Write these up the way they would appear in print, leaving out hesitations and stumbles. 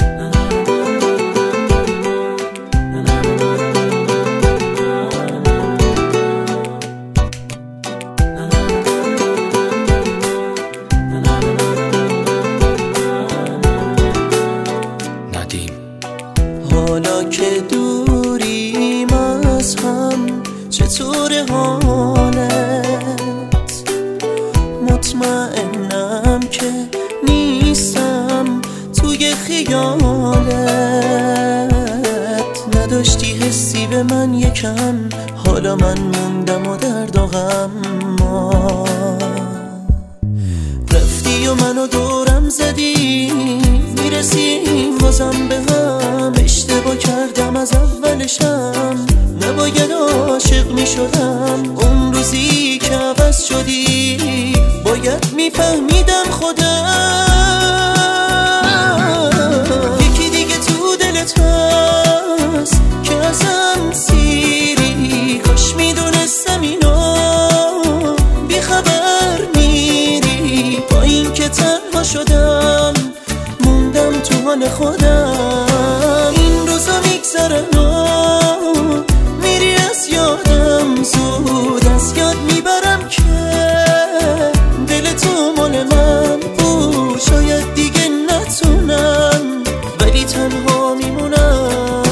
حالا که دوریم از هم چطور حالت؟ مطمئنم که نیستم توی خیالت. نداشتی حسی به من یکم، حالا من موندم و درد و غم. رفتی و منو دورم زدی، میرسیم بازم به هم. اشتباه کردم از اولشم، نباید عاشق میشدم. اون روزی که عوض شدی باید میفهمیدم خودم یکی دیگه تو دلت هست که ازم سیری. کاش میدونستم اینو بیخبر میری. با این که تنها شدم موندم تو حال خودم. این روزا میگذرن و میری از یادم، زود از یاد میبرم که دل تو مال من بود. شاید دیگه نتونم ولی تنها میمونم.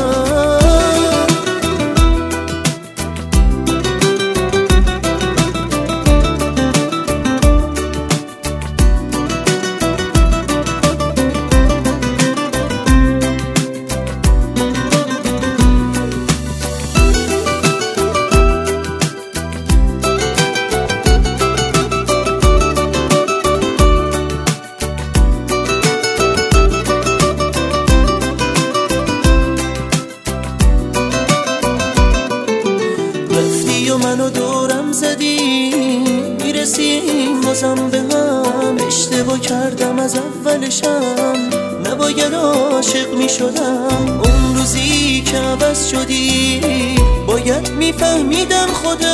منو دورم زدی، میرسیم بازم به هم. اشتباه کردم از اولشم، نباید عاشق میشدم. اون روزی که عوض شدی باید میفهمیدم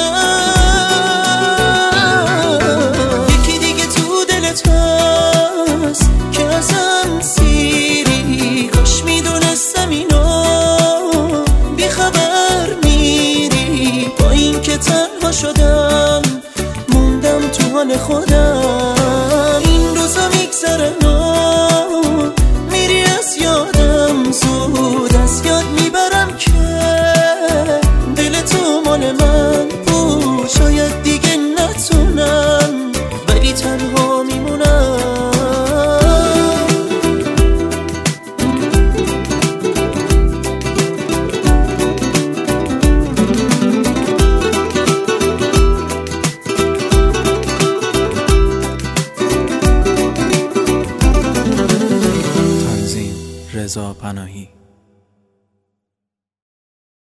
خودم یکی دیگه تو دلت هست که ازم سیری. کاش میدونستم اینو بیخبر میری. با این که تنها شدم موندم تو حال خودم. این روزا میگذرن و میری از یادم، زود از یاد میبرم که دل تو مال من بود. شاید دیگه نتونم ولی تنها میمونم. رضا پناهی.